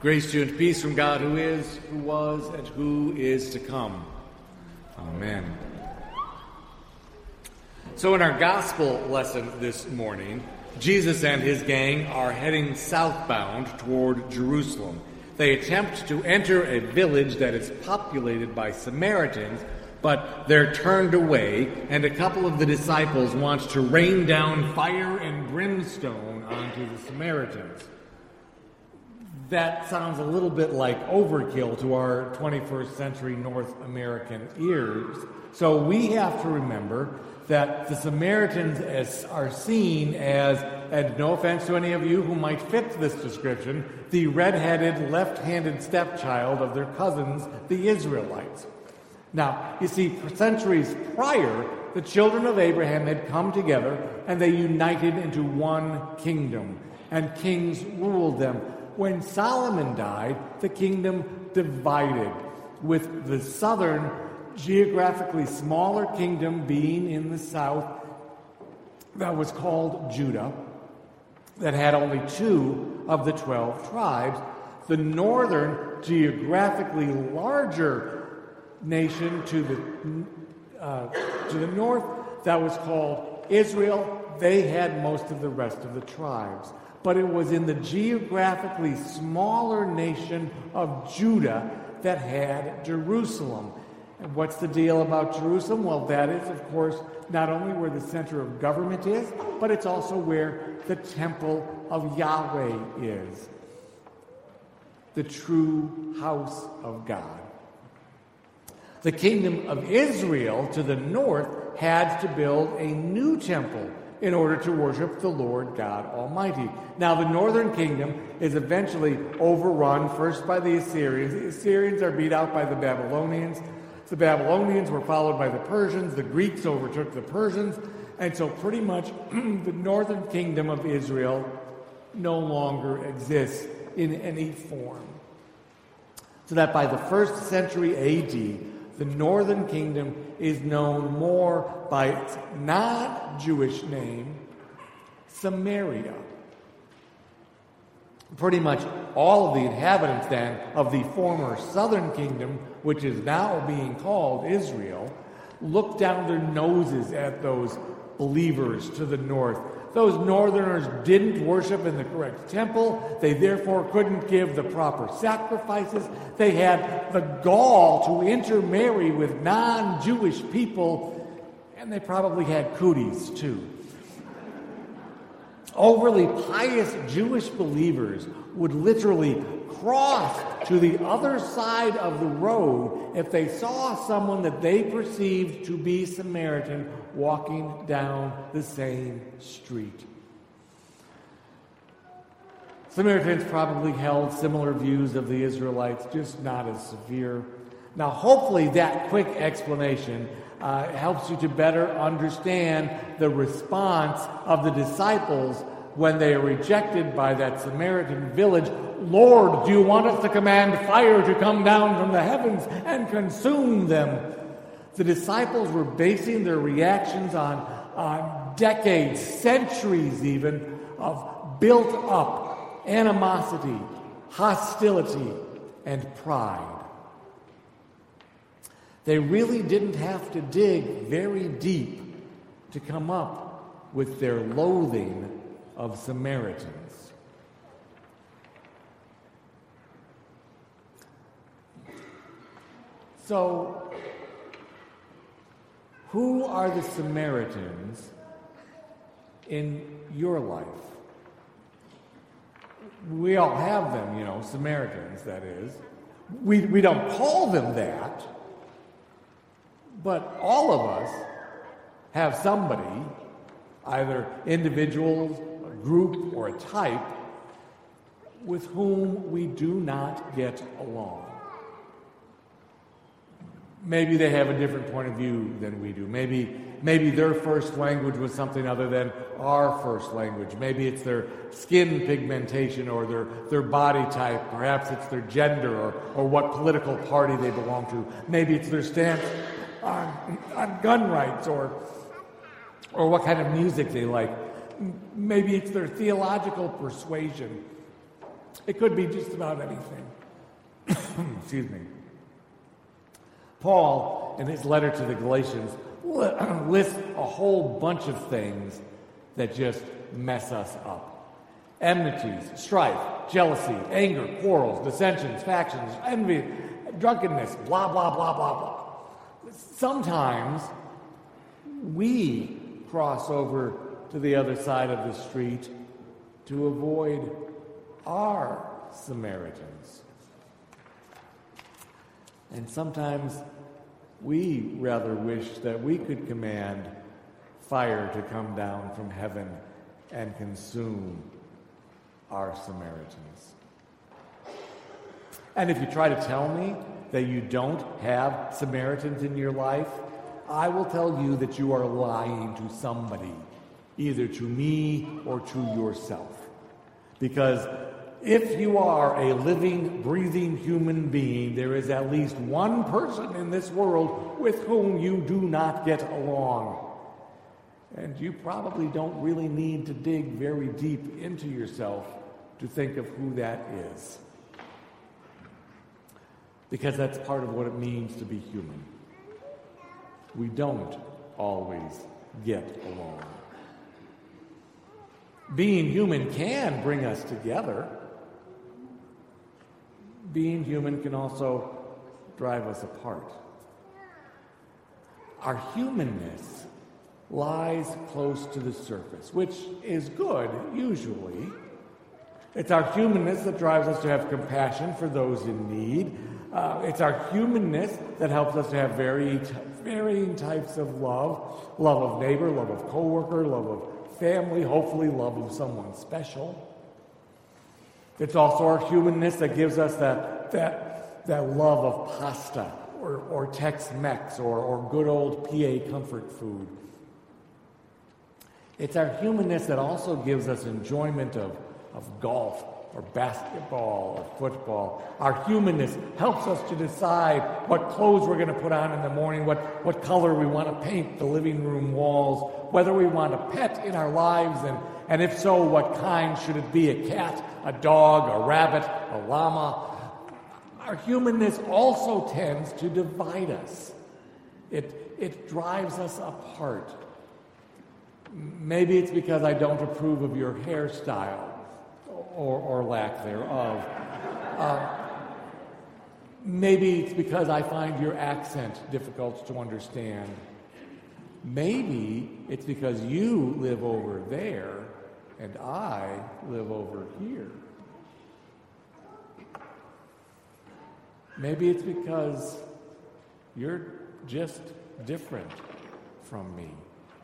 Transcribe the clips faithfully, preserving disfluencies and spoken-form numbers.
Grace to you and peace from God who is, who was, and who is to come. Amen. So in our gospel lesson this morning, Jesus and his gang are heading southbound toward Jerusalem. They attempt to enter a village that is populated by Samaritans, but they're turned away, and a couple of the disciples want to rain down fire and brimstone onto the Samaritans. That sounds a little bit like overkill to our twenty-first century North American ears. So we have to remember that the Samaritans as, are seen as, and no offense to any of you who might fit this description, the red-headed, left-handed stepchild of their cousins, the Israelites. Now, you see, for centuries prior, the children of Abraham had come together and they united into one kingdom, and kings ruled them. When Solomon died, the kingdom divided, with the southern, geographically smaller kingdom being in the south that was called Judah, that had only two of the twelve tribes. The northern, geographically larger nation to the uh, to the north that was called Israel, they had most of the rest of the tribes. But it was in the geographically smaller nation of Judah that had Jerusalem. And what's the deal about Jerusalem? Well, that is, of course, not only where the center of government is, but it's also where the temple of Yahweh is, the true house of God. The kingdom of Israel to the north had to build a new temple in order to worship the Lord God Almighty. Now, the northern kingdom is eventually overrun first by the Assyrians. The Assyrians are beat out by the Babylonians. The Babylonians were followed by the Persians. The Greeks overtook the Persians. And so pretty much the northern kingdom of Israel no longer exists in any form. So that by the first century A D, the northern kingdom is known more by its non-Jewish name, Samaria. Pretty much all of the inhabitants, then, of the former southern kingdom, which is now being called Israel, look down their noses at those believers to the north. Those northerners didn't worship in the correct temple. They therefore couldn't give the proper sacrifices. They had the gall to intermarry with non-Jewish people, and they probably had cooties too. Overly pious Jewish believers would literally cross to the other side of the road if they saw someone that they perceived to be Samaritan walking down the same street. Samaritans probably held similar views of the Israelites, just not as severe. Now, hopefully that quick explanation uh, helps you to better understand the response of the disciples when they are rejected by that Samaritan village. Lord, do you want us to command fire to come down from the heavens and consume them? The disciples were basing their reactions on, on decades, centuries even, of built-up animosity, hostility, and pride. They really didn't have to dig very deep to come up with their loathing of Samaritans. So, who are the Samaritans in your life? We all have them, you know, Samaritans, that is. We, we don't call them that, but all of us have somebody, either individuals, a group, or a type, with whom we do not get along. Maybe they have a different point of view than we do. Maybe maybe their first language was something other than our first language. Maybe it's their skin pigmentation or their, their body type. Perhaps it's their gender or, or what political party they belong to. Maybe it's their stance on, on gun rights or, or what kind of music they like. Maybe it's their theological persuasion. It could be just about anything. Excuse me. Paul, in his letter to the Galatians, lists a whole bunch of things that just mess us up. Enmities, strife, jealousy, anger, quarrels, dissensions, factions, envy, drunkenness, blah, blah, blah, blah, blah. Sometimes we cross over to the other side of the street to avoid our Samaritans. And sometimes we rather wish that we could command fire to come down from heaven and consume our Samaritans. And if you try to tell me that you don't have Samaritans in your life, I will tell you that you are lying to somebody, either to me or to yourself. Because if you are a living, breathing human being, there is at least one person in this world with whom you do not get along. And you probably don't really need to dig very deep into yourself to think of who that is. Because that's part of what it means to be human. We don't always get along. Being human can bring us together. Being human can also drive us apart. Our humanness lies close to the surface, which is good, usually. It's our humanness that drives us to have compassion for those in need. Uh, it's our humanness that helps us to have very, varying types of love. Love of neighbor, love of coworker, love of family, hopefully love of someone special. It's also our humanness that gives us that, that, that love of pasta or, or Tex-Mex or, or good old P A comfort food. It's our humanness that also gives us enjoyment of, of golf or basketball or football. Our humanness helps us to decide what clothes we're going to put on in the morning, what, what color we want to paint the living room walls, whether we want a pet in our lives, and, and if so, what kind should it be, a cat, a dog, a rabbit, a llama. Our humanness also tends to divide us. It, it drives us apart. Maybe it's because I don't approve of your hairstyle, or, or lack thereof. Uh, maybe it's because I find your accent difficult to understand. Maybe it's because you live over there and I live over here. Maybe it's because you're just different from me.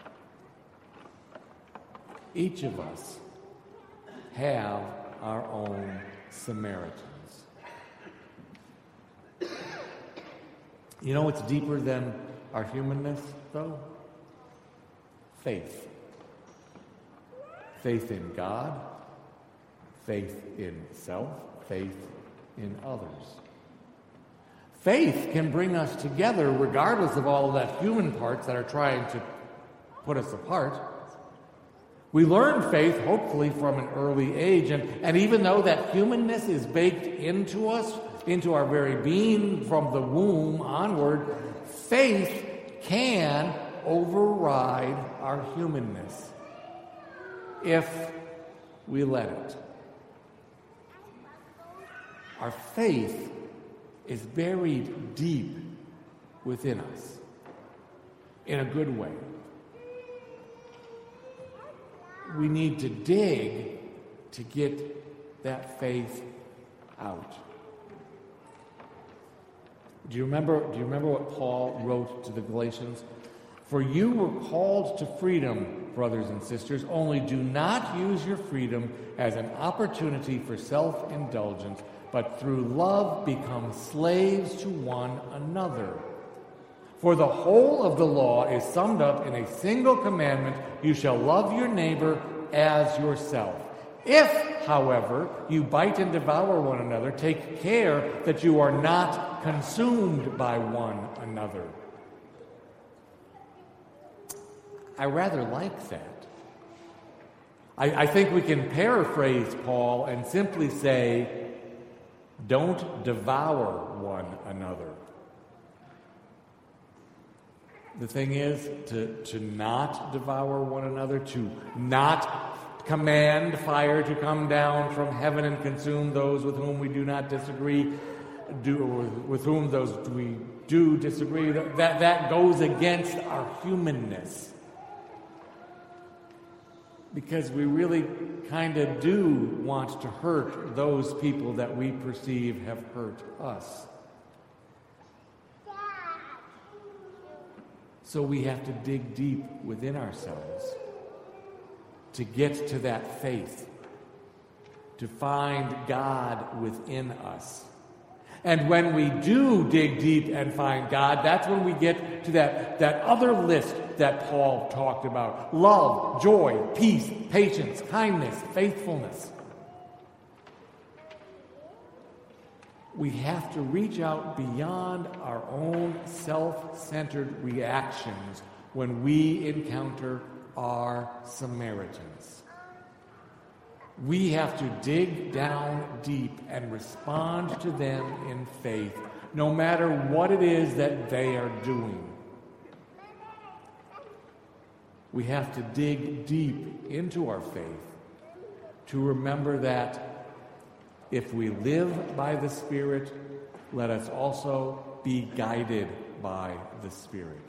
Each of us have our own Samaritans. You know what's deeper than our humanness, though? Faith. Faith in God, faith in self, faith in others. Faith can bring us together regardless of all of that human parts that are trying to put us apart. We learn faith, hopefully, from an early age, and, and even though that humanness is baked into us, into our very being from the womb onward, faith can override our humanness if we let it. Our faith is buried deep within us in a good way. We need to dig to get that faith out. Do you remember, do you remember what Paul wrote to the Galatians? For you were called to freedom, brothers and sisters, only do not use your freedom as an opportunity for self-indulgence, but through love become slaves to one another. For the whole of the law is summed up in a single commandment: you shall love your neighbor as yourself. If, however, you bite and devour one another, take care that you are not consumed by one another. I rather like that. I, I think we can paraphrase Paul and simply say, don't devour one another. The thing is to, to not devour one another, to not command fire to come down from heaven and consume those with whom we do not disagree, do, with whom those we do disagree. That, that goes against our humanness. Because we really kind of do want to hurt those people that we perceive have hurt us. So we have to dig deep within ourselves to get to that faith, to find God within us. And when we do dig deep and find God, that's when we get to that, that other list that Paul talked about. Love, joy, peace, patience, kindness, faithfulness. We have to reach out beyond our own self-centered reactions when we encounter our Samaritans. We have to dig down deep and respond to them in faith, no matter what it is that they are doing. We have to dig deep into our faith to remember that if we live by the Spirit, let us also be guided by the Spirit.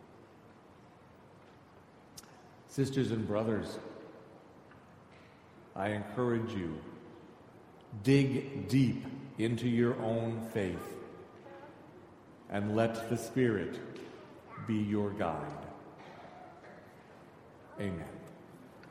Sisters and brothers, I encourage you, dig deep into your own faith and let the Spirit be your guide. Amen.